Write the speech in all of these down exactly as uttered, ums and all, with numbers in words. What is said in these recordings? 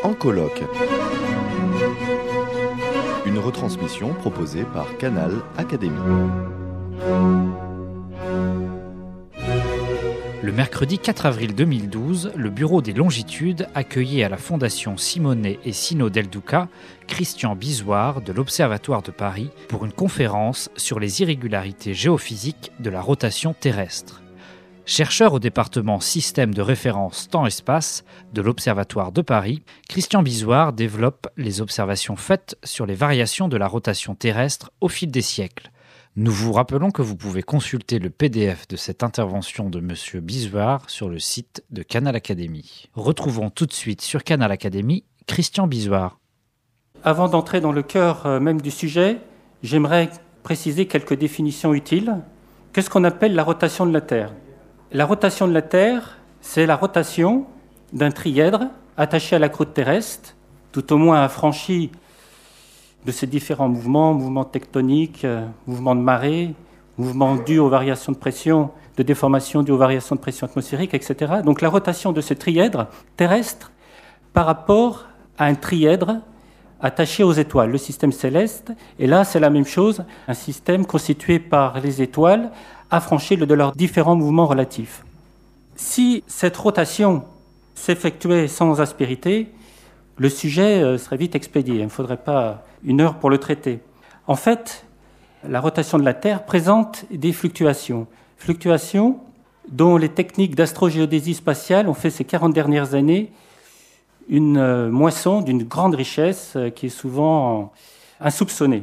En colloque. Une retransmission proposée par Canal Académie. Le mercredi quatre avril deux mille douze, le Bureau des Longitudes accueillait à la Fondation Simonet et Sino Del Duca Christian Bizoir de l'Observatoire de Paris pour une conférence sur les irrégularités géophysiques de la rotation terrestre. Chercheur au département Système de référence Temps-Espace de l'Observatoire de Paris, Christian Bizoir développe les observations faites sur les variations de la rotation terrestre au fil des siècles. Nous vous rappelons que vous pouvez consulter le P D F de cette intervention de M. Bizoir sur le site de Canal Académie. Retrouvons tout de suite sur Canal Académie Christian Bizoir. Avant d'entrer dans le cœur même du sujet, j'aimerais préciser quelques définitions utiles. Qu'est-ce qu'on appelle la rotation de la Terre ? La rotation de la Terre, c'est la rotation d'un trièdre attaché à la croûte terrestre, tout au moins affranchi de ces différents mouvements, mouvements tectoniques, euh, mouvements de marée, mouvements dus aux variations de pression, de déformation dues aux variations de pression atmosphérique, et cetera. Donc la rotation de ce trièdre terrestre par rapport à un trièdre attaché aux étoiles, le système céleste. Et là, c'est la même chose, un système constitué par les étoiles, affranchi de leurs différents mouvements relatifs. Si cette rotation s'effectuait sans aspérité, le sujet serait vite expédié. Il ne faudrait pas une heure pour le traiter. En fait, la rotation de la Terre présente des fluctuations. Fluctuations dont les techniques d'astrogéodésie spatiale ont fait ces quarante dernières années une moisson d'une grande richesse qui est souvent insoupçonnée.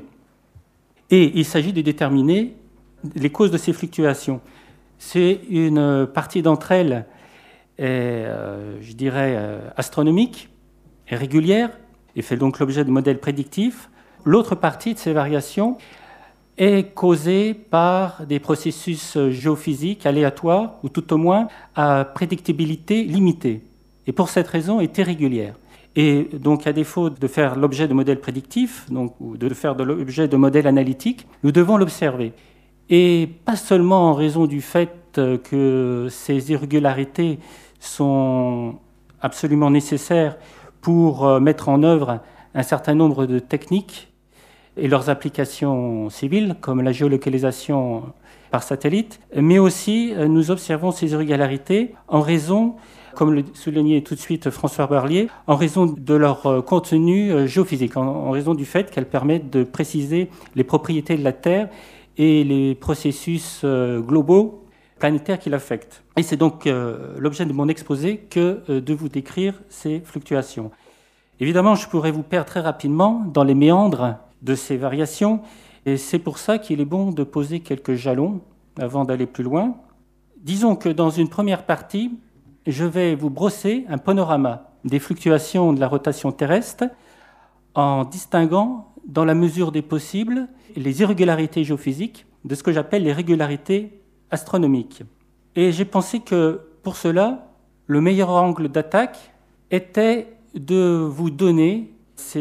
Et il s'agit de déterminer les causes de ces fluctuations. C'est une partie d'entre elles, est, euh, je dirais, euh, astronomique, est régulière, et fait donc l'objet de modèles prédictifs. L'autre partie de ces variations est causée par des processus géophysiques aléatoires, ou tout au moins à prédictibilité limitée, et pour cette raison est irrégulière. Et donc, à défaut de faire l'objet de modèles prédictifs, donc, ou de faire de l'objet de modèles analytiques, nous devons l'observer. Et pas seulement en raison du fait que ces irrégularités sont absolument nécessaires pour mettre en œuvre un certain nombre de techniques et leurs applications civiles, comme la géolocalisation par satellite, mais aussi nous observons ces irrégularités en raison, comme le soulignait tout de suite François Barlier, en raison de leur contenu géophysique, en raison du fait qu'elles permettent de préciser les propriétés de la Terre et les processus globaux planétaires qui l'affectent. Et c'est donc euh, l'objet de mon exposé que euh, de vous décrire ces fluctuations. Évidemment, je pourrais vous perdre très rapidement dans les méandres de ces variations, et c'est pour ça qu'il est bon de poser quelques jalons avant d'aller plus loin. Disons que dans une première partie, je vais vous brosser un panorama des fluctuations de la rotation terrestre en distinguant, dans la mesure des possibles, les irrégularités géophysiques de ce que j'appelle les régularités astronomiques. Et j'ai pensé que, pour cela, le meilleur angle d'attaque était de vous donner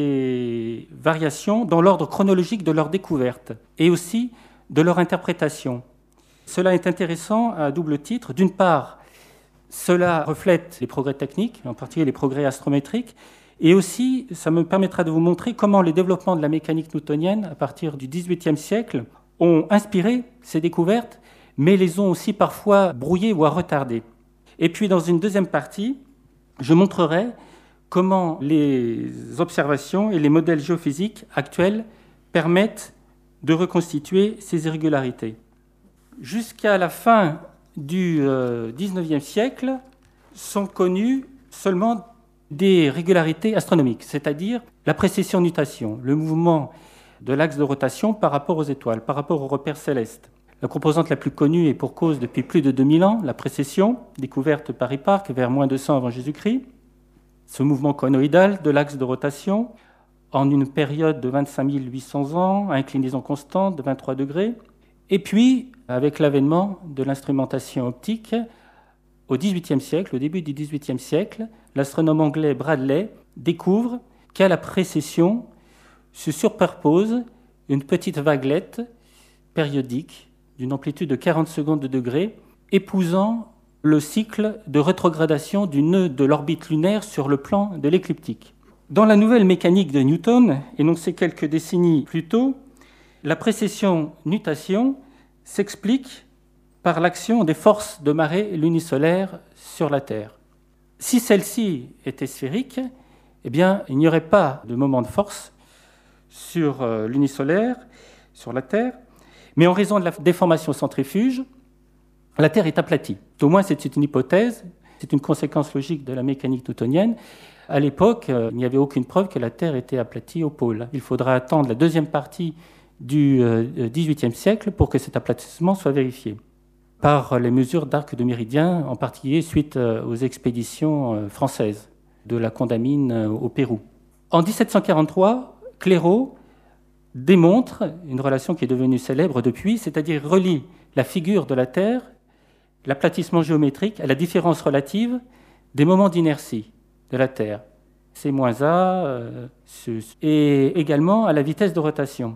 ces variations dans l'ordre chronologique de leur découverte et aussi de leur interprétation. Cela est intéressant à double titre. D'une part, cela reflète les progrès techniques, en particulier les progrès astrométriques, et aussi, ça me permettra de vous montrer comment les développements de la mécanique newtonienne, à partir du dix-huitième siècle, ont inspiré ces découvertes, mais les ont aussi parfois brouillées ou retardées. Et puis, dans une deuxième partie, je montrerai comment les observations et les modèles géophysiques actuels permettent de reconstituer ces irrégularités. Jusqu'à la fin du dix-neuvième siècle, sont connues seulement des régularités astronomiques, c'est-à-dire la précession-nutation, le mouvement de l'axe de rotation par rapport aux étoiles, par rapport aux repères célestes. La composante la plus connue est pour cause depuis plus de deux mille ans, la précession, découverte par Hipparque vers moins deux cents avant Jésus-Christ. Ce mouvement conoïdal de l'axe de rotation en une période de vingt-cinq mille huit cents ans, à inclinaison constante de vingt-trois degrés. Et puis, avec l'avènement de l'instrumentation optique, au dix-huitième siècle, au début du dix-huitième siècle, l'astronome anglais Bradley découvre qu'à la précession se superpose une petite vaguelette périodique d'une amplitude de quarante secondes de degré, épousant le cycle de rétrogradation du nœud de l'orbite lunaire sur le plan de l'écliptique. Dans la nouvelle mécanique de Newton, énoncée quelques décennies plus tôt, la précession-nutation s'explique par l'action des forces de marée lunisolaire sur la Terre. Si celle-ci était sphérique, eh bien, il n'y aurait pas de moment de force sur euh, l'unisolaire, sur la Terre, mais en raison de la déformation centrifuge, la Terre est aplatie. Au moins, c'est une hypothèse, c'est une conséquence logique de la mécanique newtonienne. À l'époque, euh, il n'y avait aucune preuve que la Terre était aplatie au pôle. Il faudra attendre la deuxième partie du euh, dix-huitième siècle pour que cet aplatissement soit vérifié par les mesures d'arc de méridien, en particulier suite euh, aux expéditions euh, françaises de la Condamine euh, au Pérou. En dix-sept cent quarante-trois, Clairaut démontre une relation qui est devenue célèbre depuis, c'est-à-dire relie la figure de la Terre, l'aplatissement géométrique, à la différence relative des moments d'inertie de la Terre, C moins A, euh, et également à la vitesse de rotation.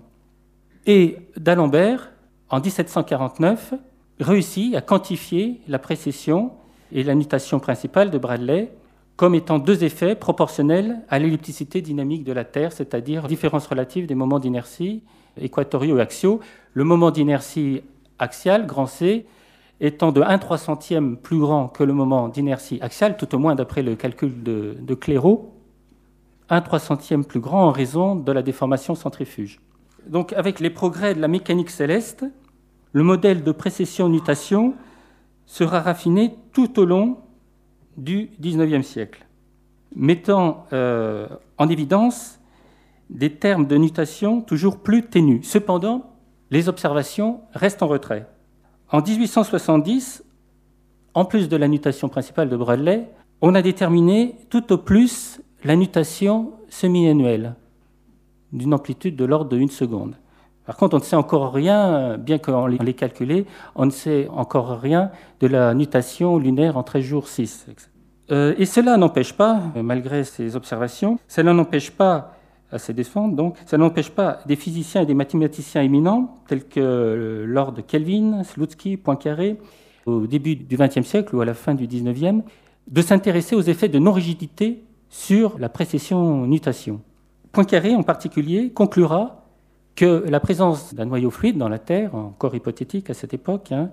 Et d'Alembert, en dix-sept cent quarante-neuf, réussit à quantifier la précession et la nutation principale de Bradley comme étant deux effets proportionnels à l'ellipticité dynamique de la Terre, c'est-à-dire différence relative des moments d'inertie équatoriaux et axiaux. Le moment d'inertie axial, grand C, étant de un trois centième plus grand que le moment d'inertie axiale, tout au moins d'après le calcul de, de Clairaut, un trois centième plus grand en raison de la déformation centrifuge. Donc, avec les progrès de la mécanique céleste, le modèle de précession-nutation sera raffiné tout au long du dix-neuvième siècle, mettant euh, en évidence des termes de nutation toujours plus ténus. Cependant, les observations restent en retrait. En dix-huit cent soixante-dix, en plus de la nutation principale de Bradley, on a déterminé tout au plus la nutation semi-annuelle d'une amplitude de l'ordre de une seconde. Par contre, on ne sait encore rien, bien qu'on l'ait calculé, on ne sait encore rien de la nutation lunaire en treize jours six. Euh, et cela n'empêche pas, malgré ces observations, cela n'empêche pas, à ces défendre donc, ça n'empêche pas des physiciens et des mathématiciens éminents, tels que Lord Kelvin, Slutsky, Poincaré, au début du vingtième siècle ou à la fin du dix-neuvième, de s'intéresser aux effets de non-rigidité sur la précession-nutation. Poincaré, en particulier, conclura que la présence d'un noyau fluide dans la Terre, encore hypothétique à cette époque, hein,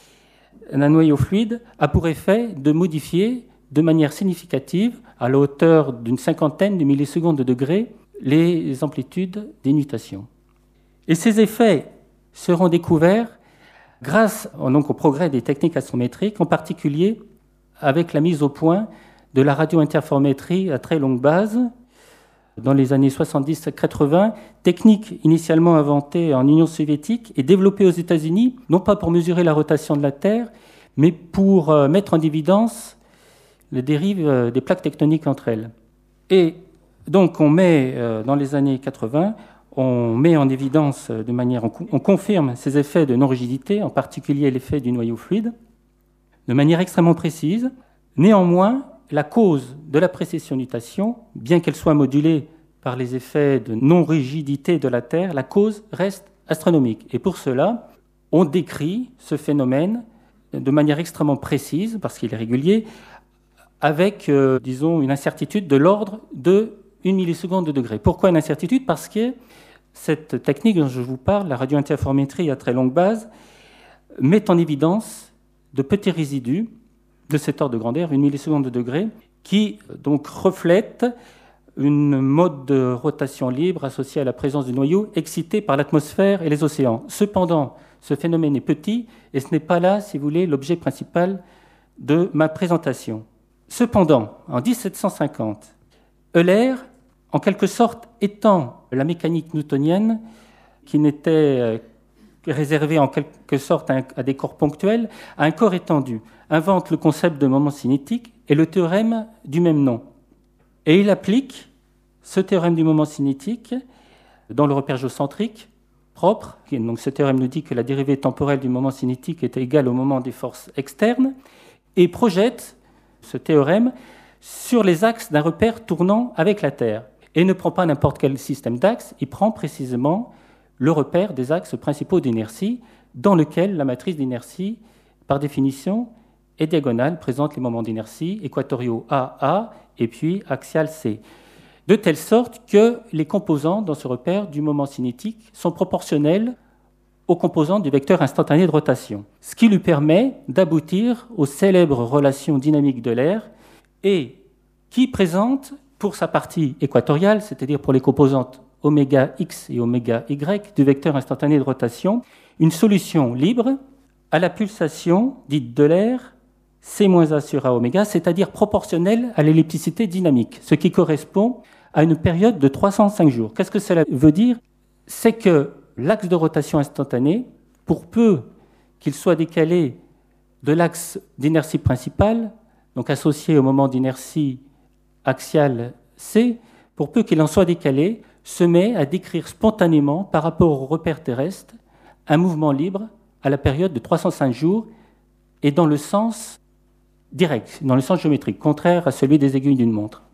un noyau fluide a pour effet de modifier de manière significative, à la hauteur d'une cinquantaine de millisecondes de degrés, les amplitudes des nutations. Et ces effets seront découverts grâce donc, au progrès des techniques astrométriques, en particulier avec la mise au point de la radiointerférométrie à très longue base, dans les années soixante-dix quatre-vingts, technique initialement inventée en Union soviétique et développée aux États-Unis, non pas pour mesurer la rotation de la Terre, mais pour euh, mettre en évidence les dérives euh, des plaques tectoniques entre elles. Et donc on met, euh, dans les années quatre-vingts, on met en évidence de manière, on, on confirme ces effets de non-rigidité, en particulier l'effet du noyau fluide, de manière extrêmement précise. Néanmoins, la cause de la précession-nutation, bien qu'elle soit modulée par les effets de non-rigidité de la Terre, la cause reste astronomique. Et pour cela, on décrit ce phénomène de manière extrêmement précise, parce qu'il est régulier, avec, euh, disons, une incertitude de l'ordre de une milliseconde de degré. Pourquoi une incertitude ? Parce que cette technique dont je vous parle, la radiointerférométrie à très longue base, met en évidence de petits résidus de cet ordre de grandeur, une milliseconde de degré, qui donc reflètent une mode de rotation libre associée à la présence du noyau excité par l'atmosphère et les océans. Cependant, ce phénomène est petit et ce n'est pas là, si vous voulez, l'objet principal de ma présentation. Cependant, en dix-sept cent cinquante, Euler, en quelque sorte, étend la mécanique newtonienne, qui n'était réservée en quelque sorte à, un, à des corps ponctuels, à un corps étendu, invente le concept de moment cinétique et le théorème du même nom. Et il applique ce théorème du moment cinétique dans le repère géocentrique propre. Donc ce théorème nous dit que la dérivée temporelle du moment cinétique est égale au moment des forces externes et projette ce théorème sur les axes d'un repère tournant avec la Terre. Et ne prend pas n'importe quel système d'axes, il prend précisément le repère des axes principaux d'inertie, dans lequel la matrice d'inertie, par définition, est diagonale, présente les moments d'inertie équatoriaux A, A, et puis axial C. de telle sorte que les composantes dans ce repère du moment cinétique sont proportionnelles aux composantes du vecteur instantané de rotation, ce qui lui permet d'aboutir aux célèbres relations dynamiques de l'air et qui présente, pour sa partie équatoriale, c'est-à-dire pour les composantes oméga x et oméga y du vecteur instantané de rotation, une solution libre à la pulsation dite de l'air C-A sur A oméga, c'est-à-dire proportionnelle à l'ellipticité dynamique, ce qui correspond à une période de trois cent cinq jours. Qu'est-ce que cela veut dire? C'est que l'axe de rotation instantané, pour peu qu'il soit décalé de l'axe d'inertie principale, donc associé au moment d'inertie axiale C, pour peu qu'il en soit décalé, se met à décrire spontanément, par rapport au repère terrestre, un mouvement libre à la période de trois cent cinq jours et dans le sens direct, dans le sens géométrique, contraire à celui des aiguilles d'une montre.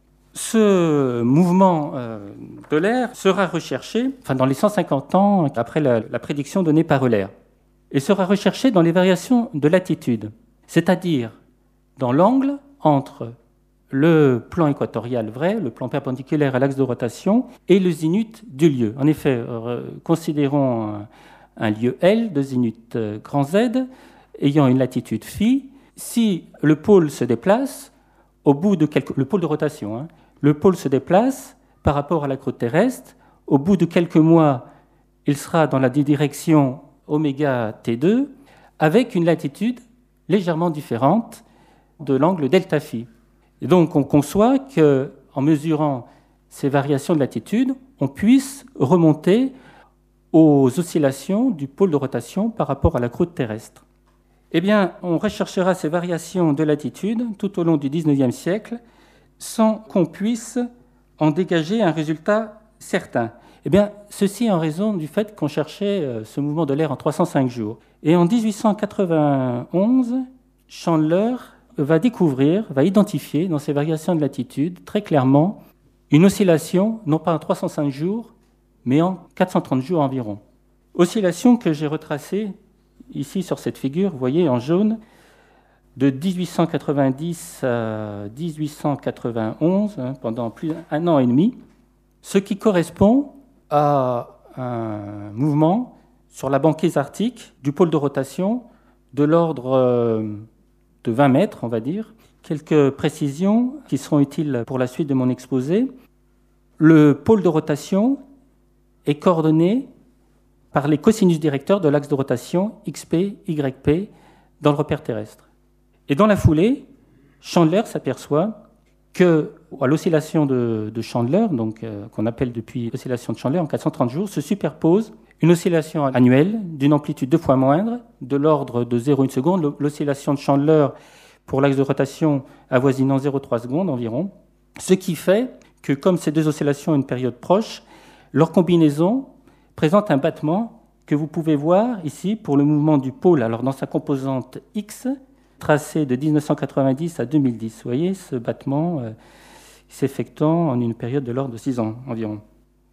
Ce mouvement euh, de l'air sera recherché enfin, dans les cent cinquante ans après la, la prédiction donnée par Euler, et sera recherché dans les variations de latitude, c'est-à-dire dans l'angle entre le plan équatorial vrai, le plan perpendiculaire à l'axe de rotation, et le zénith du lieu. En effet, euh, considérons un, un lieu L de zénith euh, grand Z, ayant une latitude phi. Si le pôle se déplace, au bout de quelques... le pôle de rotation, hein, le pôle se déplace par rapport à la croûte terrestre, au bout de quelques mois, il sera dans la direction oméga T deux, avec une latitude légèrement différente de l'angle delta phi. Et donc, on conçoit qu'en mesurant ces variations de latitude, on puisse remonter aux oscillations du pôle de rotation par rapport à la croûte terrestre. Eh bien, on recherchera ces variations de latitude tout au long du dix-neuvième siècle sans qu'on puisse en dégager un résultat certain. Eh bien, ceci en raison du fait qu'on cherchait ce mouvement de l'air en trois cent cinq jours. Et en dix-huit cent quatre-vingt-onze, Chandler va découvrir, va identifier dans ces variations de latitude très clairement une oscillation, non pas en trois cent cinq jours, mais en quatre cent trente jours environ. Oscillation que j'ai retracée ici sur cette figure, vous voyez en jaune, de dix-huit cent quatre-vingt-dix à dix-huit cent quatre-vingt-onze, hein, pendant plus d'un an et demi, ce qui correspond à un mouvement sur la banquise arctique du pôle de rotation de l'ordre euh, de vingt mètres, on va dire. Quelques précisions qui seront utiles pour la suite de mon exposé. Le pôle de rotation est coordonné par les cosinus directeurs de l'axe de rotation X P, Y P dans le repère terrestre. Et dans la foulée, Chandler s'aperçoit que, à l'oscillation de, de Chandler, donc, euh, qu'on appelle depuis l'oscillation de Chandler en quatre cent trente jours, se superpose une oscillation annuelle d'une amplitude deux fois moindre, de l'ordre de zéro virgule un seconde. L'oscillation de Chandler pour l'axe de rotation avoisinant zéro virgule trois secondes environ. Ce qui fait que, comme ces deux oscillations ont une période proche, leur combinaison présente un battement que vous pouvez voir ici pour le mouvement du pôle, alors dans sa composante X, tracé de dix-neuf cent quatre-vingt-dix à deux mille dix. Vous voyez ce battement euh, s'effectuant en une période de l'ordre de six ans environ.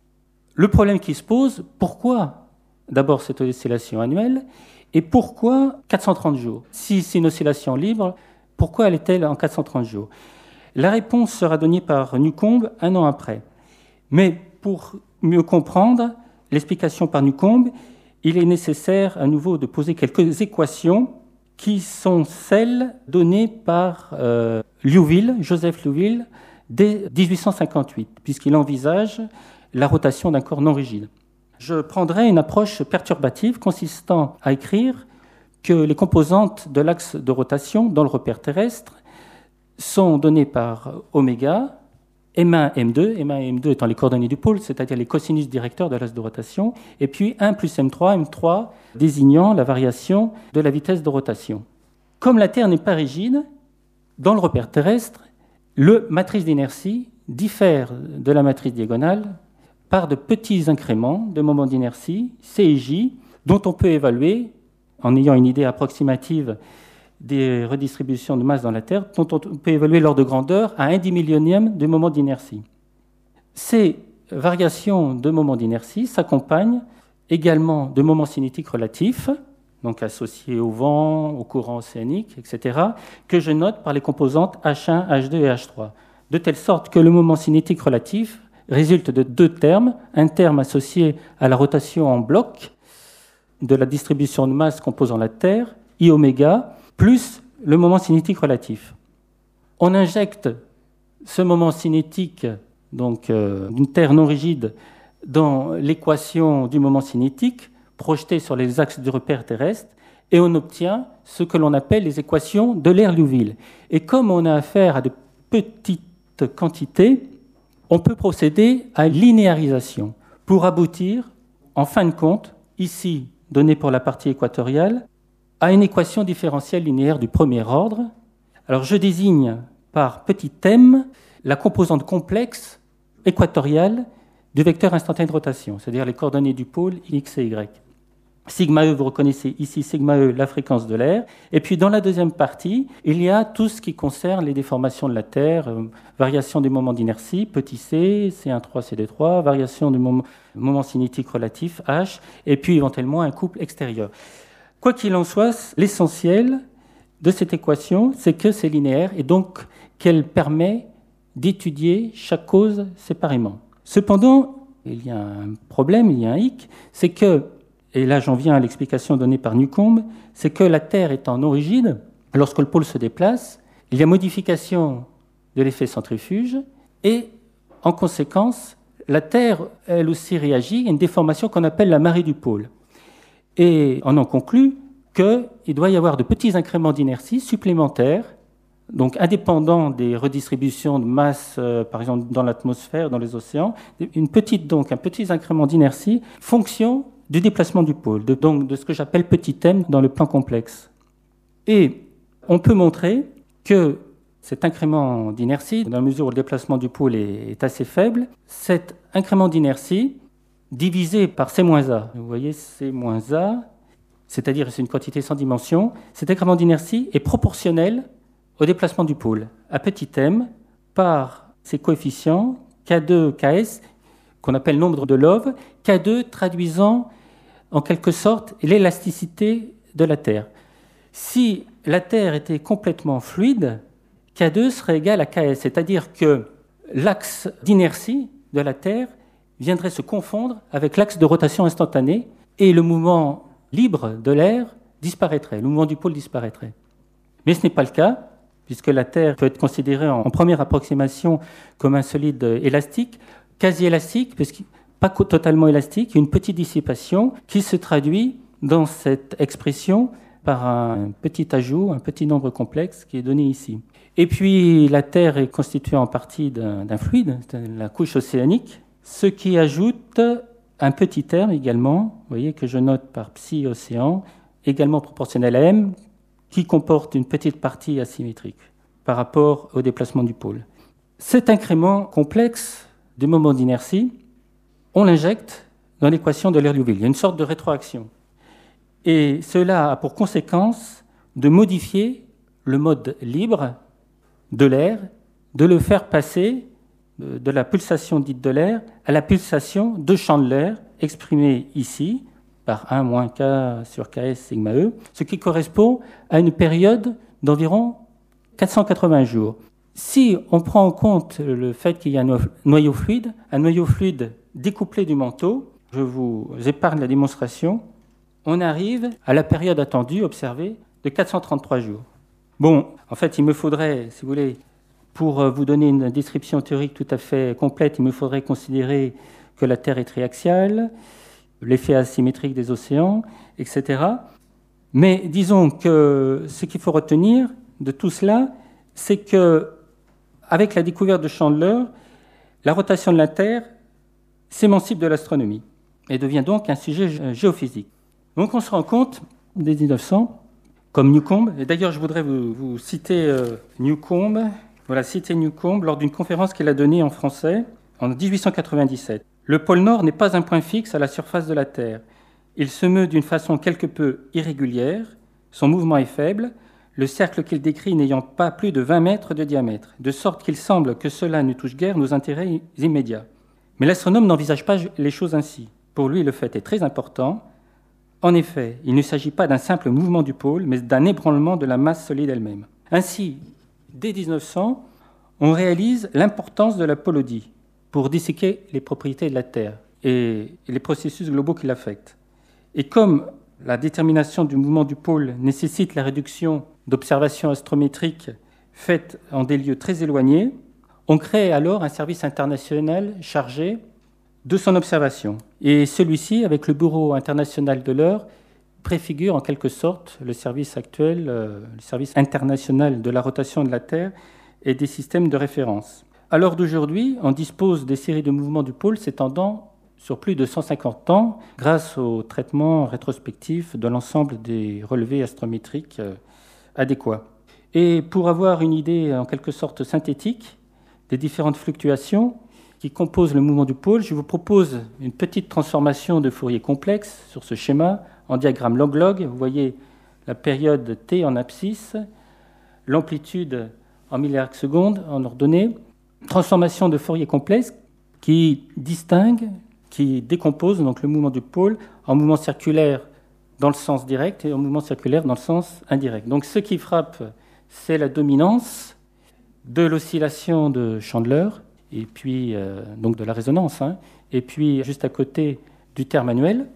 Le problème qui se pose, pourquoi d'abord cette oscillation annuelle et pourquoi quatre cent trente jours? Si c'est une oscillation libre, pourquoi elle est-elle en quatre cent trente jours? La réponse sera donnée par Newcomb un an après. Mais pour mieux comprendre l'explication par Newcomb, il est nécessaire à nouveau de poser quelques équations qui sont celles données par euh, Liouville, Joseph Liouville, dès dix-huit cent cinquante-huit, puisqu'il envisage la rotation d'un corps non rigide. Je prendrai une approche perturbative consistant à écrire que les composantes de l'axe de rotation dans le repère terrestre sont données par oméga, M un, M deux, M un et M deux étant les coordonnées du pôle, c'est-à-dire les cosinus directeurs de l'axe de rotation, et puis un plus M trois, M trois désignant la variation de la vitesse de rotation. Comme la Terre n'est pas rigide, dans le repère terrestre, la matrice d'inertie diffère de la matrice diagonale par de petits incréments de moments d'inertie, C et J, dont on peut évaluer, en ayant une idée approximative des redistributions de masse dans la Terre, dont on peut évaluer l'ordre de grandeur à un dix millionième de moment d'inertie. Ces variations de moments d'inertie s'accompagnent également de moments cinétiques relatifs, donc associés au vent, au courant océanique, et cetera, que je note par les composantes H un, H deux et H trois. de telle sorte que le moment cinétique relatif résulte de deux termes, un terme associé à la rotation en bloc de la distribution de masse composant la Terre, I oméga, plus le moment cinétique relatif. On injecte ce moment cinétique, donc euh, d'une Terre non rigide, dans l'équation du moment cinétique, projetée sur les axes du repère terrestre, et on obtient ce que l'on appelle les équations de l'air Liouville. Et comme on a affaire à de petites quantités, on peut procéder à linéarisation pour aboutir, en fin de compte, ici donnée pour la partie équatoriale, à une équation différentielle linéaire du premier ordre. Alors je désigne par petit m la composante complexe équatoriale du vecteur instantané de rotation, c'est-à-dire les coordonnées du pôle x et y. Sigma e, vous reconnaissez ici sigma e, la fréquence de l'air. Et puis dans la deuxième partie, il y a tout ce qui concerne les déformations de la Terre, euh, variation du moment d'inertie, petit c, C un trois, C deux trois, variation du moment, moment cinétique relatif, H, et puis éventuellement un couple extérieur. Quoi qu'il en soit, l'essentiel de cette équation, c'est que c'est linéaire et donc qu'elle permet d'étudier chaque cause séparément. Cependant, il y a un problème, il y a un hic, c'est que, et là j'en viens à l'explication donnée par Newcomb, c'est que la Terre étant non rigide, lorsque le pôle se déplace, il y a modification de l'effet centrifuge et, en conséquence, la Terre, elle aussi, réagit à une déformation qu'on appelle la marée du pôle. Et on en conclut qu'il doit y avoir de petits incréments d'inertie supplémentaires, donc indépendants des redistributions de masse, euh, par exemple dans l'atmosphère, dans les océans, une petite, donc un petit incrément d'inertie, fonction du déplacement du pôle, de, donc de ce que j'appelle petit m dans le plan complexe. Et on peut montrer que cet incrément d'inertie, dans la mesure où le déplacement du pôle est, est assez faible, cet incrément d'inertie divisé par C moins A, vous voyez C moins A, c'est-à-dire c'est une quantité sans dimension, cet incrément d'inertie est proportionnel au déplacement du pôle, à petit m, par ses coefficients K deux, K S, qu'on appelle nombre de Love, K deux traduisant en quelque sorte l'élasticité de la Terre. Si la Terre était complètement fluide, K deux serait égal à K S, c'est-à-dire que l'axe d'inertie de la Terre viendrait se confondre avec l'axe de rotation instantanée et le mouvement libre de l'air disparaîtrait, le mouvement du pôle disparaîtrait. Mais ce n'est pas le cas, puisque la Terre peut être considérée en première approximation comme un solide élastique, quasi élastique, puisque pas totalement élastique, une petite dissipation qui se traduit dans cette expression par un petit ajout, un petit nombre complexe qui est donné ici. Et puis la Terre est constituée en partie d'un, d'un fluide, la couche océanique, ce qui ajoute un petit terme également, vous voyez que je note par psi océan, également proportionnel à m, qui comporte une petite partie asymétrique par rapport au déplacement du pôle. Cet incrément complexe du moment d'inertie, on l'injecte dans l'équation de l'air Liouville. Il y a une sorte de rétroaction. Et cela a pour conséquence de modifier le mode libre de l'air, de le faire passer de la pulsation dite de l'air à la pulsation de champ de l'air, exprimée ici par un moins K sur Ks sigma E, ce qui correspond à une période d'environ quatre cent quatre-vingts jours. Si on prend en compte le fait qu'il y a un noyau fluide, un noyau fluide découplé du manteau, je vous épargne la démonstration, on arrive à la période attendue, observée, de quatre cent trente-trois jours. Bon, en fait, il me faudrait, si vous voulez, pour vous donner une description théorique tout à fait complète, il me faudrait considérer que la Terre est triaxiale, l'effet asymétrique des océans, et cetera. Mais disons que ce qu'il faut retenir de tout cela, c'est que, avec la découverte de Chandler, la rotation de la Terre s'émancipe de l'astronomie et devient donc un sujet géophysique. Donc on se rend compte, dès mille neuf cents, comme Newcomb, et d'ailleurs je voudrais vous, vous citer euh, Newcomb, voilà, citer Newcomb lors d'une conférence qu'il a donnée en français en dix-huit cent quatre-vingt-dix-sept. Le pôle Nord n'est pas un point fixe à la surface de la Terre. Il se meut d'une façon quelque peu irrégulière, son mouvement est faible, le cercle qu'il décrit n'ayant pas plus de vingt mètres de diamètre, de sorte qu'il semble que cela ne touche guère nos intérêts immédiats. Mais l'astronome n'envisage pas les choses ainsi. Pour lui, le fait est très important. En effet, il ne s'agit pas d'un simple mouvement du pôle, mais d'un ébranlement de la masse solide elle-même. Ainsi, dès mille neuf cents, on réalise l'importance de la pôlodie pour disséquer les propriétés de la Terre et les processus globaux qui l'affectent. Et comme la détermination du mouvement du pôle nécessite la réduction d'observations astrométriques faites en des lieux très éloignés, on crée alors un service international chargé de son observation. Et celui-ci, avec le Bureau international de l'heure, préfigure en quelque sorte le service actuel, euh, le service international de la rotation de la Terre et des systèmes de référence. À l'heure d'aujourd'hui, on dispose des séries de mouvements du pôle s'étendant sur plus de cent cinquante ans grâce au traitement rétrospectif de l'ensemble des relevés astrométriques euh, adéquats. Et pour avoir une idée en quelque sorte synthétique des différentes fluctuations qui composent le mouvement du pôle, je vous propose une petite transformation de Fourier complexe sur ce schéma en diagramme log-log. Vous voyez la période T en abscisse, l'amplitude en milliards de secondes en ordonnée. Transformation de Fourier complexe qui distingue, qui décompose donc le mouvement du pôle en mouvement circulaire dans le sens direct et en mouvement circulaire dans le sens indirect. Donc ce qui frappe, c'est la dominance de l'oscillation de Chandler, et puis euh, donc de la résonance, hein, et puis juste à côté du terme annuel.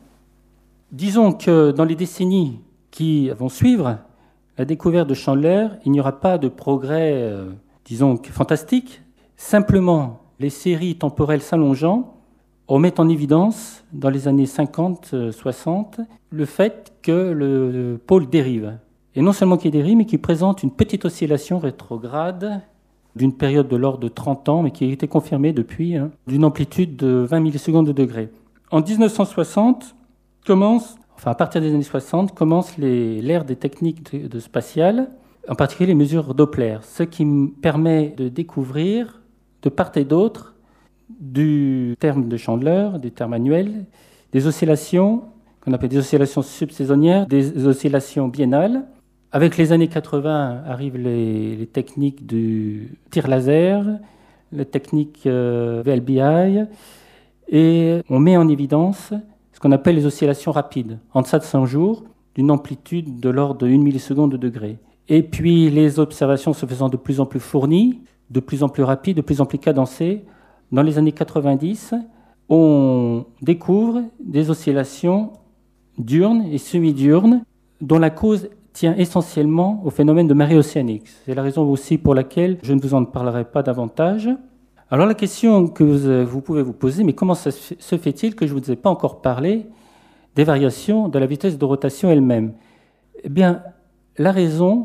Disons que dans les décennies qui vont suivre la découverte de Chandler, il n'y aura pas de progrès, euh, disons, fantastique. Simplement, les séries temporelles s'allongeant, on met en évidence, dans les années cinquante soixante, le fait que le pôle dérive. Et non seulement qu'il dérive, mais qu'il présente une petite oscillation rétrograde d'une période de l'ordre de trente ans, mais qui a été confirmée depuis, hein, d'une amplitude de vingt millisecondes de degré. En dix-neuf cent soixante, commence, enfin à partir des années soixante, commence les, l'ère des techniques de, de spatiales, en particulier les mesures Doppler, ce qui me permet de découvrir, de part et d'autre, du terme de Chandler, du terme annuel, des oscillations qu'on appelle des oscillations subsaisonnières, des oscillations biennales. Avec les années quatre-vingts arrivent les, les techniques du tir laser, les techniques euh, V L B I, et on met en évidence ce qu'on appelle les oscillations rapides, en deçà de cent jours, d'une amplitude de l'ordre de une milliseconde de degré. Et puis les observations se faisant de plus en plus fournies, de plus en plus rapides, de plus en plus cadencées, dans les années quatre-vingt-dix, on découvre des oscillations diurnes et semi-diurnes dont la cause tient essentiellement au phénomène de marée océanique. C'est la raison aussi pour laquelle je ne vous en parlerai pas davantage. Alors la question que vous, vous pouvez vous poser, mais comment ça se fait-il que je ne vous ai pas encore parlé des variations de la vitesse de rotation elle-même? Eh bien, la raison,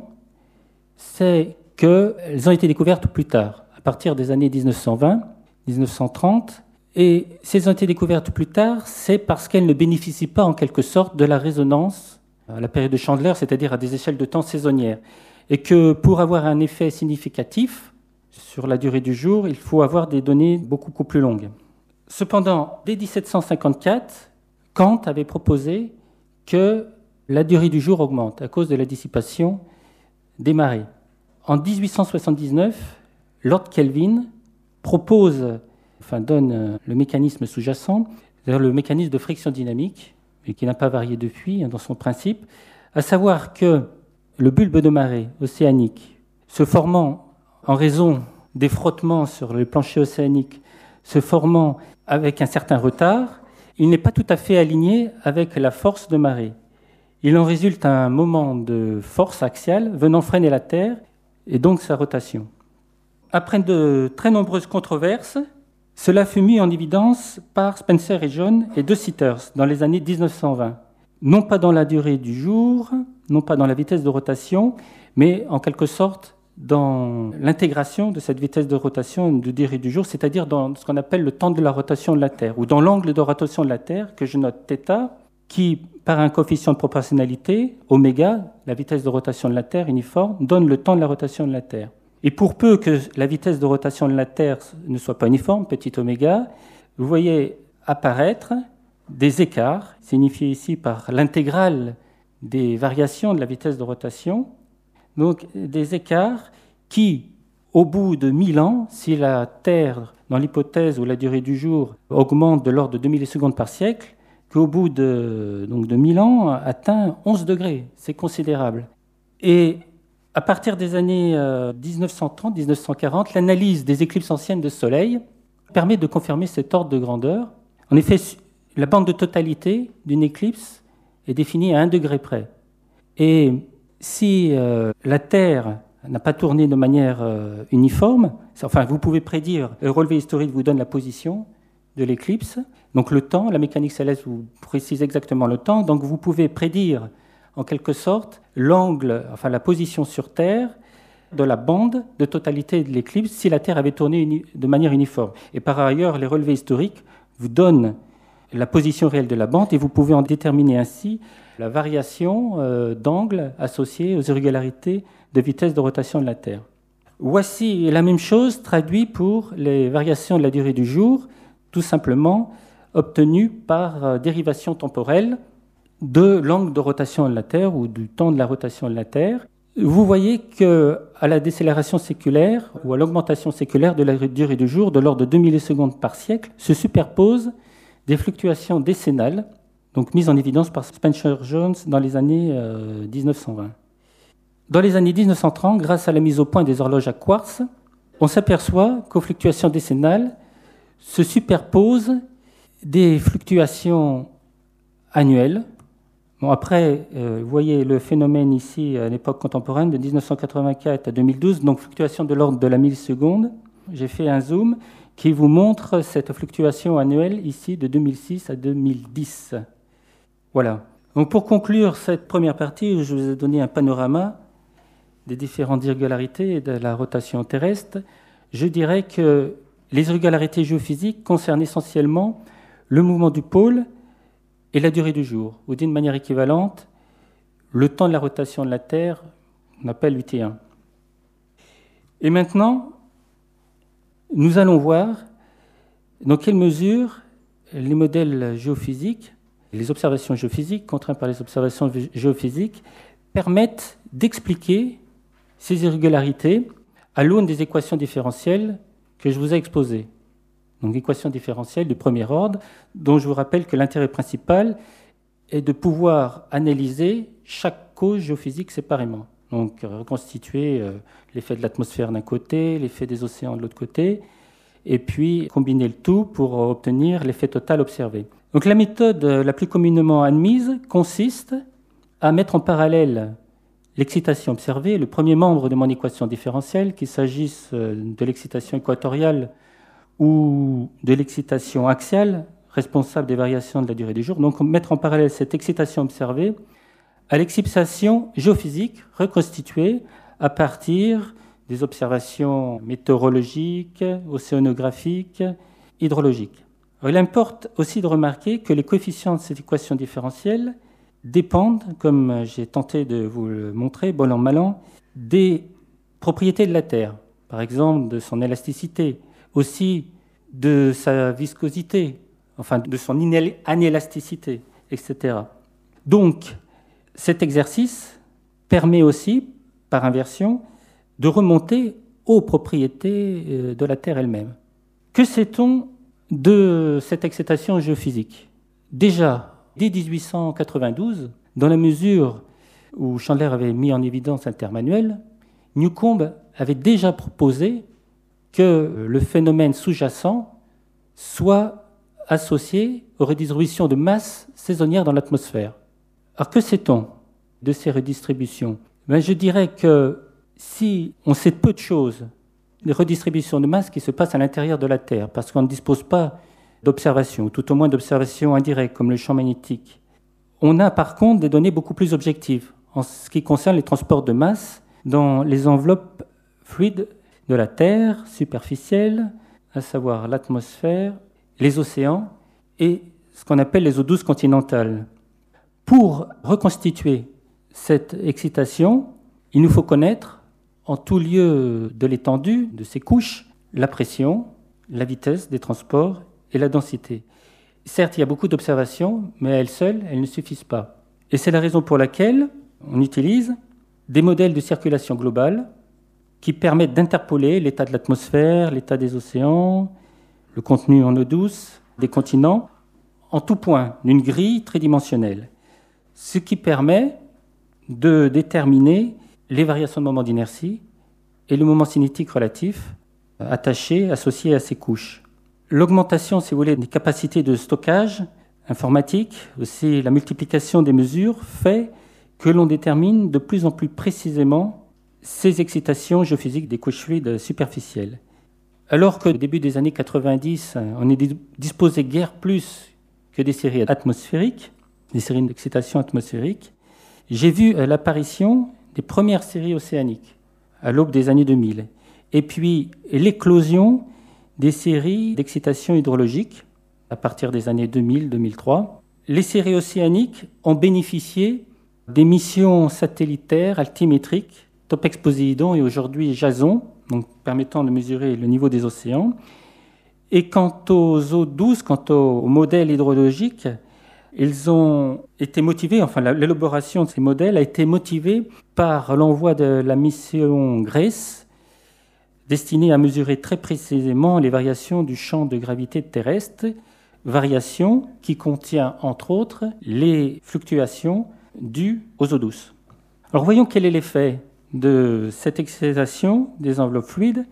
c'est qu'elles ont été découvertes plus tard, à partir des années dix-neuf cent vingt, dix-neuf cent trente, et si elles ont été découvertes plus tard, c'est parce qu'elles ne bénéficient pas en quelque sorte de la résonance à la période de Chandler, c'est-à-dire à des échelles de temps saisonnières, et que pour avoir un effet significatif sur la durée du jour, il faut avoir des données beaucoup, beaucoup plus longues. Cependant, dès dix-sept cent cinquante-quatre, Kant avait proposé que la durée du jour augmente à cause de la dissipation des marées. En dix-huit cent soixante-dix-neuf, Lord Kelvin propose, enfin donne le mécanisme sous-jacent, c'est-à-dire le mécanisme de friction dynamique, et qui n'a pas varié depuis dans son principe, à savoir que le bulbe de marée océanique se formant en raison des frottements sur le plancher océanique, se formant avec un certain retard, il n'est pas tout à fait aligné avec la force de marée. Il en résulte un moment de force axiale venant freiner la Terre et donc sa rotation. Après de très nombreuses controverses, cela fut mis en évidence par Spencer et John et De Sitters dans les années dix-neuf cent vingt. Non pas dans la durée du jour, non pas dans la vitesse de rotation, mais en quelque sorte dans l'intégration de cette vitesse de rotation de durée du jour, c'est-à-dire dans ce qu'on appelle le temps de la rotation de la Terre, ou dans l'angle de rotation de la Terre, que je note θ, qui, par un coefficient de proportionnalité, oméga, la vitesse de rotation de la Terre uniforme, donne le temps de la rotation de la Terre. Et pour peu que la vitesse de rotation de la Terre ne soit pas uniforme, petit oméga, vous voyez apparaître des écarts, signifiés ici par l'intégrale des variations de la vitesse de rotation, donc des écarts qui, au bout de mille ans, si la Terre, dans l'hypothèse où la durée du jour augmente de l'ordre de deux millisecondes par siècle, qu'au bout de, donc de mille ans, atteint onze degrés. C'est considérable. Et À partir des années euh, dix-neuf cent trente à dix-neuf cent quarante, l'analyse des éclipses anciennes de Soleil permet de confirmer cet ordre de grandeur. En effet, la bande de totalité d'une éclipse est définie à un degré près. Et si euh, la Terre n'a pas tourné de manière euh, uniforme, enfin, vous pouvez prédire, le relevé historique vous donne la position de l'éclipse, donc le temps, la mécanique céleste vous précise exactement le temps, donc vous pouvez prédire en quelque sorte l'angle, enfin la position sur Terre de la bande de totalité de l'éclipse si la Terre avait tourné uni- de manière uniforme. Et par ailleurs, les relevés historiques vous donnent la position réelle de la bande et vous pouvez en déterminer ainsi la variation euh, d'angle associée aux irrégularités de vitesse de rotation de la Terre. Voici la même chose traduite pour les variations de la durée du jour, tout simplement obtenues par euh, dérivation temporelle de l'angle de rotation de la Terre ou du temps de la rotation de la Terre. Vous voyez qu'à la décélération séculaire ou à l'augmentation séculaire de la durée du jour de l'ordre de deux millisecondes par siècle se superposent des fluctuations décennales, donc mises en évidence par Spencer-Jones dans les années euh, dix-neuf cent vingt. Dans les années dix-neuf cent trente, grâce à la mise au point des horloges à quartz, on s'aperçoit qu'aux fluctuations décennales se superposent des fluctuations annuelles. Bon, après, euh, vous voyez le phénomène ici à l'époque contemporaine de dix-neuf cent quatre-vingt-quatre à deux mille douze, donc fluctuation de l'ordre de la milliseconde. J'ai fait un zoom qui vous montre cette fluctuation annuelle ici de deux mille six à deux mille dix. Voilà. Donc pour conclure cette première partie, je vous ai donné un panorama des différentes irrégularités de la rotation terrestre. Je dirais que les irrégularités géophysiques concernent essentiellement le mouvement du pôle et la durée du jour, ou d'une manière équivalente, le temps de la rotation de la Terre, on appelle U T un. Et maintenant, nous allons voir dans quelle mesure les modèles géophysiques, les observations géophysiques, contraintes par les observations géophysiques, permettent d'expliquer ces irrégularités à l'aune des équations différentielles que je vous ai exposées. Donc, équations différentielles du premier ordre, dont je vous rappelle que l'intérêt principal est de pouvoir analyser chaque cause géophysique séparément. Donc, reconstituer euh, l'effet de l'atmosphère d'un côté, l'effet des océans de l'autre côté, et puis combiner le tout pour obtenir l'effet total observé. Donc, la méthode la plus communément admise consiste à mettre en parallèle l'excitation observée, le premier membre de mon équation différentielle, qu'il s'agisse de l'excitation équatoriale ou de l'excitation axiale, responsable des variations de la durée du jour. Donc, mettre en parallèle cette excitation observée à l'excitation géophysique reconstituée à partir des observations météorologiques, océanographiques, hydrologiques. Alors, il importe aussi de remarquer que les coefficients de cette équation différentielle dépendent, comme j'ai tenté de vous le montrer, bon an, mal an, des propriétés de la Terre, par exemple de son élasticité, aussi de sa viscosité, enfin de son anélasticité, et cetera. Donc, cet exercice permet aussi, par inversion, de remonter aux propriétés de la Terre elle-même. Que sait-on de cette excitation géophysique ? Déjà, dès dix-huit cent quatre-vingt-douze, dans la mesure où Chandler avait mis en évidence un terme annuel, Newcomb avait déjà proposé que le phénomène sous-jacent soit associé aux redistributions de masse saisonnières dans l'atmosphère. Alors que sait-on de ces redistributions ? Ben, je dirais que si on sait peu de choses des redistributions de masse qui se passent à l'intérieur de la Terre, parce qu'on ne dispose pas d'observations, ou tout au moins d'observations indirectes, comme le champ magnétique, on a par contre des données beaucoup plus objectives en ce qui concerne les transports de masse dans les enveloppes fluides de la Terre superficielle, à savoir l'atmosphère, les océans et ce qu'on appelle les eaux douces continentales. Pour reconstituer cette excitation, il nous faut connaître, en tout lieu de l'étendue de ces couches, la pression, la vitesse des transports et la densité. Certes, il y a beaucoup d'observations, mais à elles seules, elles ne suffisent pas. Et c'est la raison pour laquelle on utilise des modèles de circulation globale qui permettent d'interpoler l'état de l'atmosphère, l'état des océans, le contenu en eau douce des continents, en tout point d'une grille tridimensionnelle. Ce qui permet de déterminer les variations de moment d'inertie et le moment cinétique relatif attaché, associé à ces couches. L'augmentation, si vous voulez, des capacités de stockage informatique, aussi la multiplication des mesures, fait que l'on détermine de plus en plus précisément ces excitations géophysiques des couches fluides superficielles. Alors qu'au début des années quatre-vingt-dix, on ne disposait guère plus que des séries atmosphériques, des séries d'excitation atmosphérique, j'ai vu l'apparition des premières séries océaniques à l'aube des années deux mille, et puis l'éclosion des séries d'excitation hydrologique à partir des années deux mille deux mille trois. Les séries océaniques ont bénéficié des missions satellitaires altimétriques Topex Poséidon et aujourd'hui Jason, donc permettant de mesurer le niveau des océans. Et quant aux eaux douces, quant aux modèles hydrologiques, ils ont été motivés, enfin l'élaboration de ces modèles a été motivée par l'envoi de la mission GRACE, destinée à mesurer très précisément les variations du champ de gravité terrestre, variation qui contient entre autres les fluctuations dues aux eaux douces. Alors voyons quel est l'effet de cette excitation des enveloppes fluides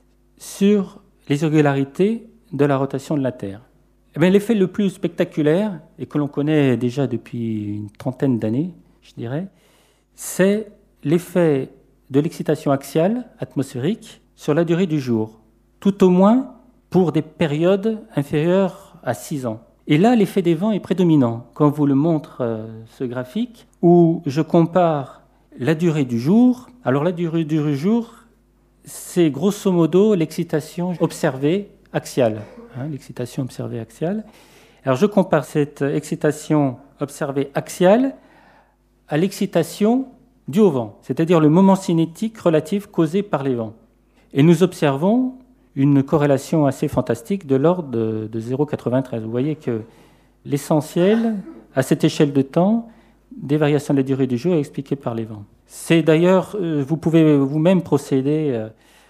sur les irrégularités de la rotation de la Terre. Eh bien, l'effet le plus spectaculaire, et que l'on connaît déjà depuis une trentaine d'années, je dirais, c'est l'effet de l'excitation axiale atmosphérique sur la durée du jour, tout au moins pour des périodes inférieures à six ans. Et là, l'effet des vents est prédominant, comme vous le montre euh, ce graphique, où je compare la durée du jour. Alors la durée du jour, c'est grosso modo l'excitation observée axiale. Hein, l'excitation observée axiale. Alors je compare cette excitation observée axiale à l'excitation due au vent, c'est-à-dire le moment cinétique relatif causé par les vents. Et nous observons une corrélation assez fantastique de l'ordre de, de zéro virgule quatre-vingt-treize. Vous voyez que l'essentiel, à cette échelle de temps, des variations de la durée du jour est expliqué par les vents. C'est d'ailleurs, vous pouvez vous-même procéder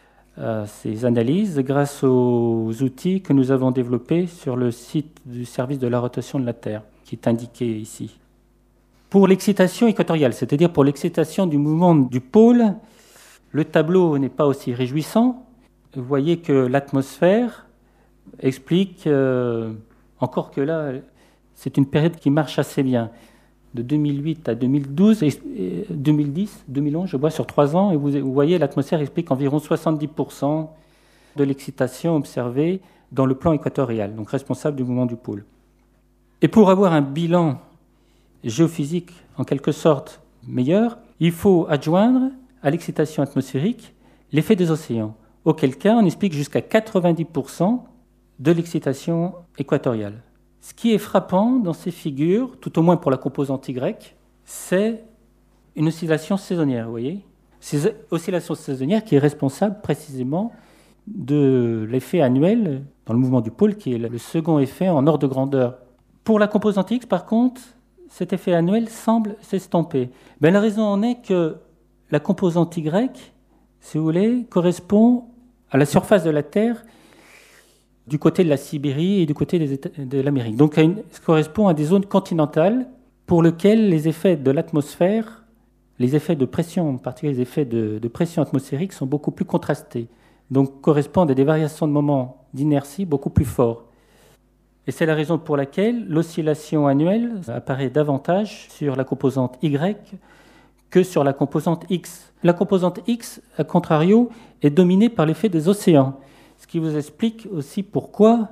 à ces analyses grâce aux outils que nous avons développés sur le site du service de la rotation de la Terre, qui est indiqué ici. Pour l'excitation équatoriale, c'est-à-dire pour l'excitation du mouvement du pôle, le tableau n'est pas aussi réjouissant. Vous voyez que l'atmosphère explique, euh, encore que là, c'est une période qui marche assez bien, de deux mille huit à deux mille douze, et deux mille dix, deux mille onze, je vois sur trois ans, et vous, vous voyez, l'atmosphère explique environ soixante-dix pour cent de l'excitation observée dans le plan équatorial, donc responsable du mouvement du pôle. Et pour avoir un bilan géophysique en quelque sorte meilleur, il faut adjoindre à l'excitation atmosphérique l'effet des océans, auquel cas on explique jusqu'à quatre-vingt-dix pour cent de l'excitation équatoriale. Ce qui est frappant dans ces figures, tout au moins pour la composante Y, c'est une oscillation saisonnière, vous voyez. Ces oscillations saisonnières qui est responsable précisément de l'effet annuel dans le mouvement du pôle, qui est le second effet en ordre de grandeur. Pour la composante X, par contre, cet effet annuel semble s'estomper. Ben, la raison en est que la composante Y, si vous voulez, correspond à la surface de la Terre du côté de la Sibérie et du côté des États, de l'Amérique. Donc, ça correspond à des zones continentales pour lesquelles les effets de l'atmosphère, les effets de pression, en particulier les effets de, de pression atmosphérique, sont beaucoup plus contrastés. Donc, correspondent à des variations de moment d'inertie beaucoup plus forts. Et c'est la raison pour laquelle l'oscillation annuelle apparaît davantage sur la composante Y que sur la composante X. La composante X, à contrario, est dominée par l'effet des océans, ce qui vous explique aussi pourquoi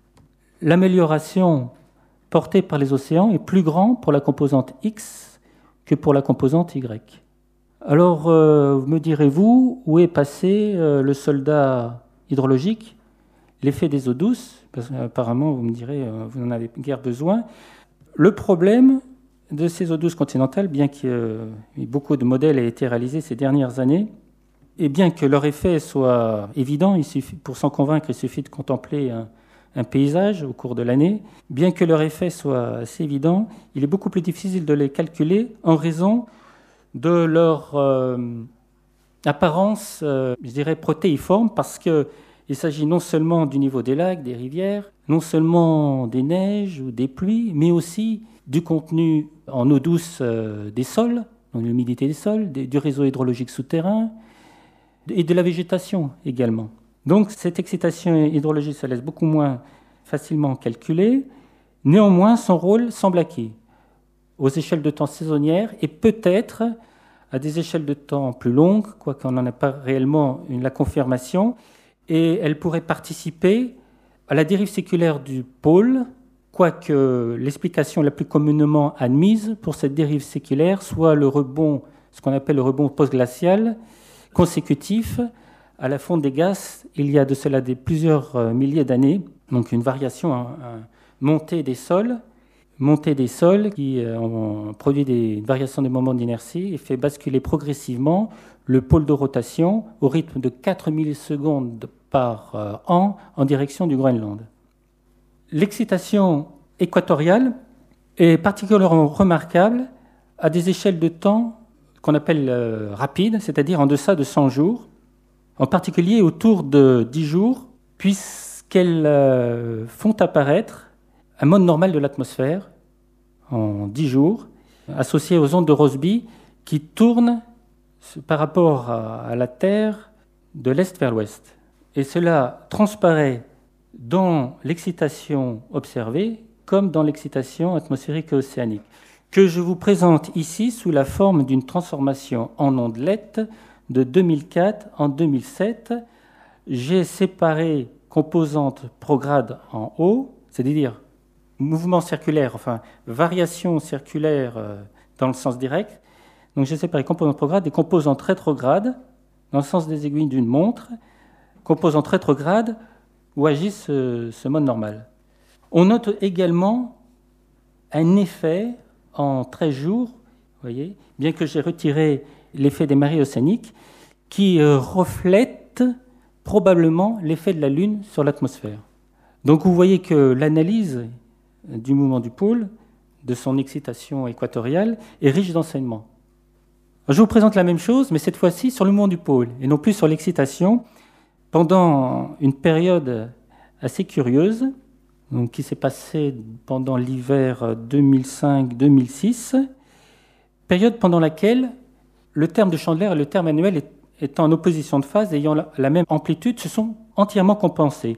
l'amélioration portée par les océans est plus grande pour la composante X que pour la composante Y. Alors, euh, me direz-vous, où est passé euh, le soldat hydrologique, l'effet des eaux douces? Parce qu'apparemment, vous me direz, euh, vous n'en avez guère besoin. Le problème de ces eaux douces continentales, bien que euh, beaucoup de modèles aient été réalisés ces dernières années, et bien que leur effet soit évident, il suffit, pour s'en convaincre, il suffit de contempler un, un paysage au cours de l'année, bien que leur effet soit assez évident, il est beaucoup plus difficile de les calculer en raison de leur euh, apparence, euh, je dirais, protéiforme, parce qu'il s'agit non seulement du niveau des lacs, des rivières, non seulement des neiges ou des pluies, mais aussi du contenu en eau douce euh, des sols, donc l'humidité des sols, du réseau hydrologique souterrain et de la végétation également. Donc cette excitation hydrologique se laisse beaucoup moins facilement calculer. Néanmoins, son rôle semble acquis aux échelles de temps saisonnières et peut-être à des échelles de temps plus longues, quoiqu'on n'en a pas réellement une, la confirmation, et elle pourrait participer à la dérive séculaire du pôle, quoique l'explication la plus communément admise pour cette dérive séculaire soit le rebond, ce qu'on appelle le rebond postglacial, consécutif à la fonte des glaces il y a de cela des plusieurs milliers d'années, donc une variation, une montée des sols, montée des sols qui ont produit des variations des moments d'inertie et fait basculer progressivement le pôle de rotation au rythme de quatre millisecondes par an en direction du Groenland. L'excitation équatoriale est particulièrement remarquable à des échelles de temps qu'on appelle euh, rapides, c'est-à-dire en deçà de cent jours, en particulier autour de dix jours, puisqu'elles euh, font apparaître un mode normal de l'atmosphère en dix jours, associé aux ondes de Rossby qui tournent par rapport à, à la Terre de l'est vers l'ouest. Et cela transparaît dans l'excitation observée comme dans l'excitation atmosphérique et océanique, que je vous présente ici sous la forme d'une transformation en ondelettes de deux mille quatre en deux mille sept. J'ai séparé composantes progrades en haut, c'est-à-dire mouvement circulaire, enfin variation circulaire euh, dans le sens direct. Donc j'ai séparé composantes progrades et composantes rétrogrades dans le sens des aiguilles d'une montre, composantes rétrogrades où agit ce, ce mode normal. On note également un effet en treize jours, vous voyez, bien que j'ai retiré l'effet des marées océaniques, qui euh, reflète probablement l'effet de la Lune sur l'atmosphère. Donc vous voyez que l'analyse du mouvement du pôle, de son excitation équatoriale, est riche d'enseignements. Je vous présente la même chose, mais cette fois-ci sur le mouvement du pôle, et non plus sur l'excitation, pendant une période assez curieuse, donc qui s'est passée pendant l'hiver deux mille cinq deux mille six, période pendant laquelle le terme de Chandler et le terme annuel étant en opposition de phase, ayant la même amplitude, se sont entièrement compensés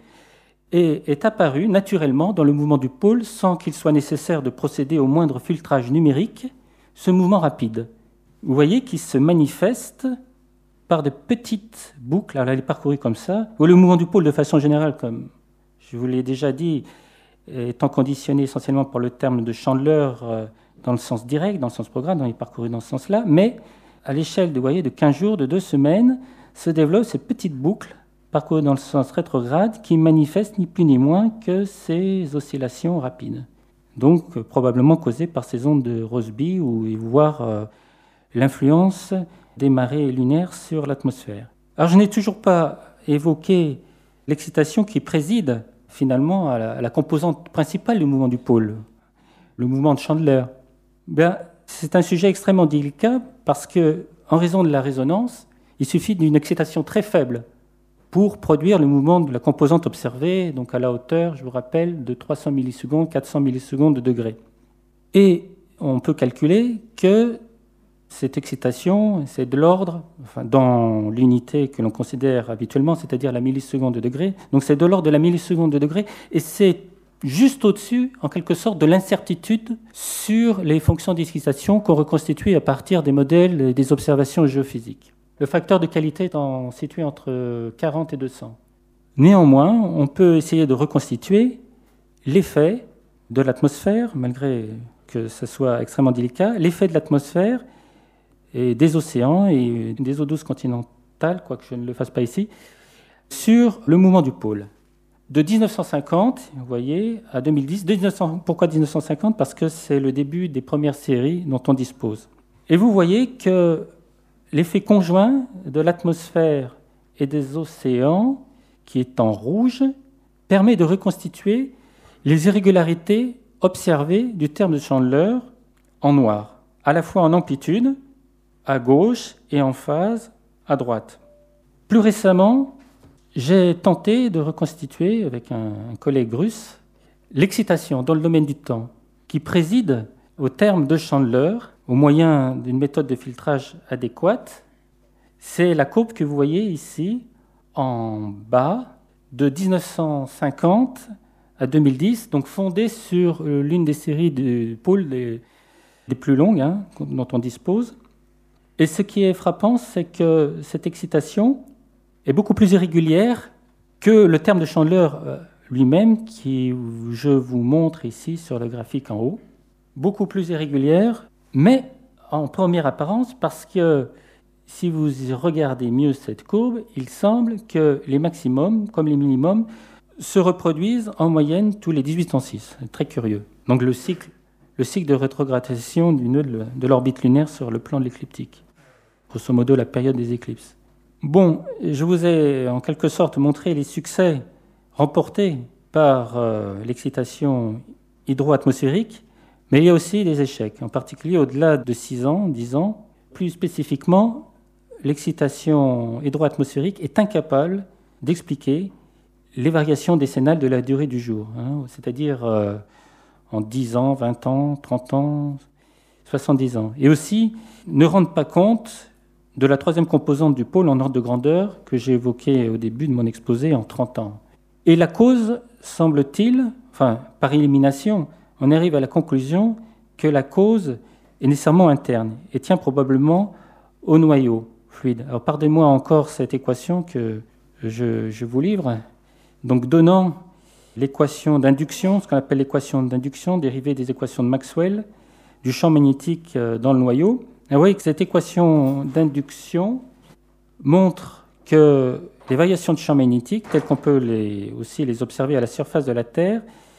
et est apparu naturellement dans le mouvement du pôle sans qu'il soit nécessaire de procéder au moindre filtrage numérique, ce mouvement rapide. Vous voyez qu'il se manifeste par de petites boucles, alors elle est parcourue comme ça, où le mouvement du pôle de façon générale, comme je vous l'ai déjà dit, étant conditionné essentiellement par le terme de Chandler euh, dans le sens direct, dans le sens prograde, on est parcouru dans ce sens-là, mais à l'échelle de, vous voyez, de quinze jours, de deux semaines, se développent ces petites boucles parcourues dans le sens rétrograde qui manifestent ni plus ni moins que ces oscillations rapides. Donc euh, probablement causées par ces ondes de Rossby ou voire euh, l'influence des marées lunaires sur l'atmosphère. Alors je n'ai toujours pas évoqué l'excitation qui préside finalement à la, à la composante principale du mouvement du pôle, le mouvement de Chandler. Bien, c'est un sujet extrêmement délicat parce que, en raison de la résonance, il suffit d'une excitation très faible pour produire le mouvement de la composante observée, donc à la hauteur, je vous rappelle, de trois cents millisecondes, quatre cents millisecondes de degré. Et on peut calculer que cette excitation, c'est de l'ordre, enfin, dans l'unité que l'on considère habituellement, c'est-à-dire la milliseconde de degré, donc c'est de l'ordre de la milliseconde de degré, et c'est juste au-dessus, en quelque sorte, de l'incertitude sur les fonctions d'excitation qu'on reconstitue à partir des modèles et des observations géophysiques. Le facteur de qualité est en, situé entre quarante et deux cents. Néanmoins, on peut essayer de reconstituer l'effet de l'atmosphère, malgré que ce soit extrêmement délicat, l'effet de l'atmosphère et des océans et des eaux douces continentales, quoique je ne le fasse pas ici, sur le mouvement du pôle. De dix-neuf cent cinquante, vous voyez, à deux mille dix. dix-neuf cents, pourquoi dix-neuf cent cinquante ? Parce que c'est le début des premières séries dont on dispose. Et vous voyez que l'effet conjoint de l'atmosphère et des océans, qui est en rouge, permet de reconstituer les irrégularités observées du terme de Chandler en noir, à la fois en amplitude, à gauche, et en phase, à droite. Plus récemment, j'ai tenté de reconstituer, avec un, un collègue russe, l'excitation dans le domaine du temps, qui préside au terme de Chandler, au moyen d'une méthode de filtrage adéquate. C'est la courbe que vous voyez ici en bas de dix-neuf cent cinquante à deux mille dix, donc fondée sur l'une des séries de pôles les, les plus longues hein, dont on dispose. Et ce qui est frappant, c'est que cette excitation est beaucoup plus irrégulière que le terme de Chandler lui-même, qui je vous montre ici sur le graphique en haut. Beaucoup plus irrégulière, mais en première apparence, parce que si vous regardez mieux cette courbe, il semble que les maximums, comme les minimums, se reproduisent en moyenne tous les dix-huit cent six. C'est très curieux. Donc le cycle, le cycle de rétrogradation du nœud de, de l'orbite lunaire sur le plan de l'écliptique. Grosso modo, la période des éclipses. Bon, je vous ai en quelque sorte montré les succès remportés par euh, l'excitation hydro-atmosphérique, mais il y a aussi des échecs, en particulier au-delà de six ans, dix ans. Plus spécifiquement, l'excitation hydro-atmosphérique est incapable d'expliquer les variations décennales de la durée du jour, hein, c'est-à-dire euh, en dix ans, vingt ans, trente ans, soixante-dix ans. Et aussi, ne rendent pas compte de la troisième composante du pôle en ordre de grandeur que j'ai évoquée au début de mon exposé en trente ans. Et la cause, semble-t-il, enfin, par élimination, on arrive à la conclusion que la cause est nécessairement interne et tient probablement au noyau fluide. Alors, pardonnez-moi encore cette équation que je, je vous livre. Donc, donnant l'équation d'induction, ce qu'on appelle l'équation d'induction dérivée des équations de Maxwell, du champ magnétique dans le noyau, vous voyez que cette équation d'induction montre que les variations de champ magnétique, telles qu'on peut les, aussi les observer à la surface de la Terre,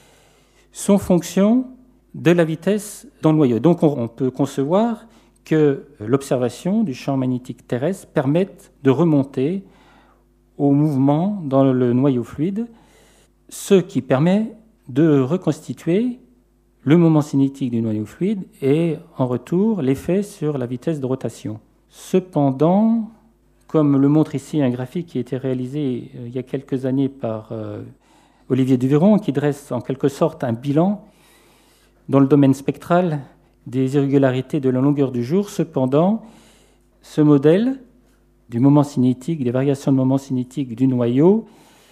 sont fonction de la vitesse dans le noyau. Donc on, on peut concevoir que l'observation du champ magnétique terrestre permette de remonter au mouvement dans le noyau fluide, ce qui permet de reconstituer le moment cinétique du noyau fluide et, en retour, l'effet sur la vitesse de rotation. Cependant, comme le montre ici un graphique qui a été réalisé il y a quelques années par euh, Olivier Duveron, qui dresse en quelque sorte un bilan dans le domaine spectral des irrégularités de la longueur du jour, cependant, ce modèle du moment cinétique, des variations de moment cinétique du noyau,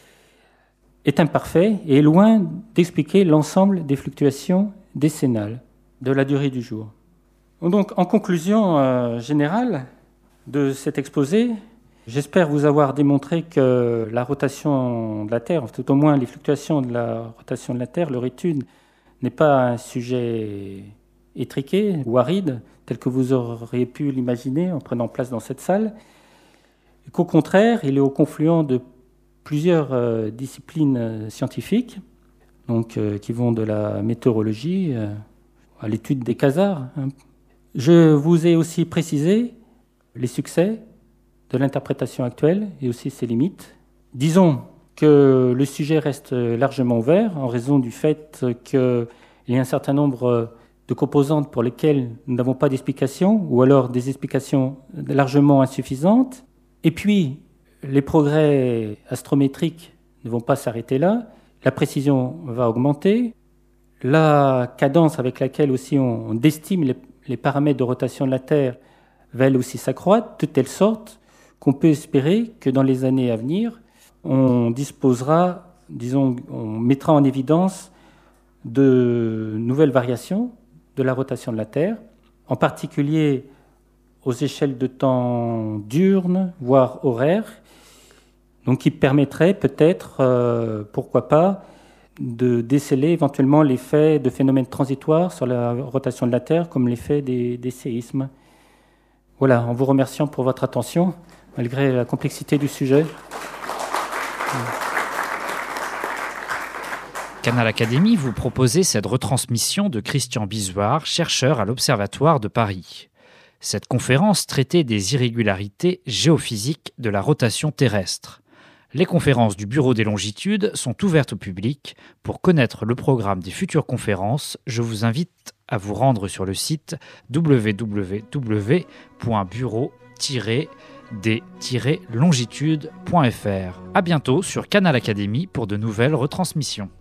est imparfait et est loin d'expliquer l'ensemble des fluctuations décennales de la durée du jour. Donc, en conclusion euh, générale de cet exposé, j'espère vous avoir démontré que la rotation de la Terre, tout au moins les fluctuations de la rotation de la Terre, leur étude n'est pas un sujet étriqué ou aride, tel que vous auriez pu l'imaginer en prenant place dans cette salle, et qu'au contraire, il est au confluent de plusieurs euh, disciplines euh, scientifiques, donc, euh, qui vont de la météorologie euh, à l'étude des quasars. Hein. Je vous ai aussi précisé les succès de l'interprétation actuelle et aussi ses limites. Disons que le sujet reste largement ouvert en raison du fait qu'il y a un certain nombre de composantes pour lesquelles nous n'avons pas d'explication ou alors des explications largement insuffisantes. Et puis, les progrès astrométriques ne vont pas s'arrêter là. La précision va augmenter. La cadence avec laquelle aussi on estime les, les paramètres de rotation de la Terre va elle aussi s'accroître, de telle sorte qu'on peut espérer que dans les années à venir, on disposera, disons, on mettra en évidence de nouvelles variations de la rotation de la Terre, en particulier aux échelles de temps diurnes, voire horaires, donc qui permettraient peut-être, euh, pourquoi pas, de déceler éventuellement l'effet de phénomènes transitoires sur la rotation de la Terre, comme l'effet des, des séismes. Voilà, en vous remerciant pour votre attention, malgré la complexité du sujet. Canal Académie vous proposait cette retransmission de Christian Bisoire, chercheur à l'Observatoire de Paris. Cette conférence traitait des irrégularités géophysiques de la rotation terrestre. Les conférences du Bureau des longitudes sont ouvertes au public. Pour connaître le programme des futures conférences, je vous invite à vous rendre sur le site w w w point bureau tiret des tiret longitudes point f r. À bientôt sur Canal Académie pour de nouvelles retransmissions.